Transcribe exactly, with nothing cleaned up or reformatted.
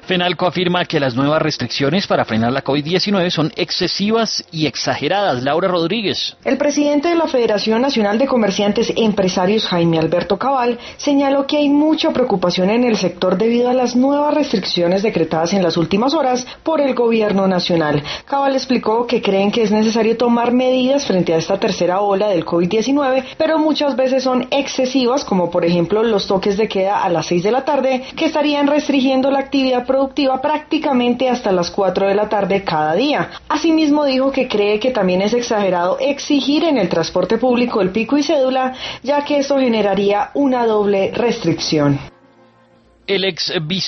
FENALCO afirma que las nuevas restricciones para frenar la COVID diecinueve son excesivas y exageradas. Laura Rodríguez. El presidente de la Federación Nacional de Comerciantes e Empresarios, Jaime Alberto Cabal, señaló que hay mucha preocupación en el sector debido a las nuevas restricciones decretadas en las últimas horas por el gobierno nacional. Cabal explicó que creen que es necesario tomar medidas frente a esta tercera ola del COVID diecinueve, pero muchas veces son excesivas, como por ejemplo los toques de queda a las seis de la tarde, que estarían restringiendo la actividad productiva prácticamente hasta las cuatro de la tarde cada día. Asimismo dijo que cree que también es exagerado exigir en el transporte público el pico y cédula, ya que esto generaría una doble restricción. El ex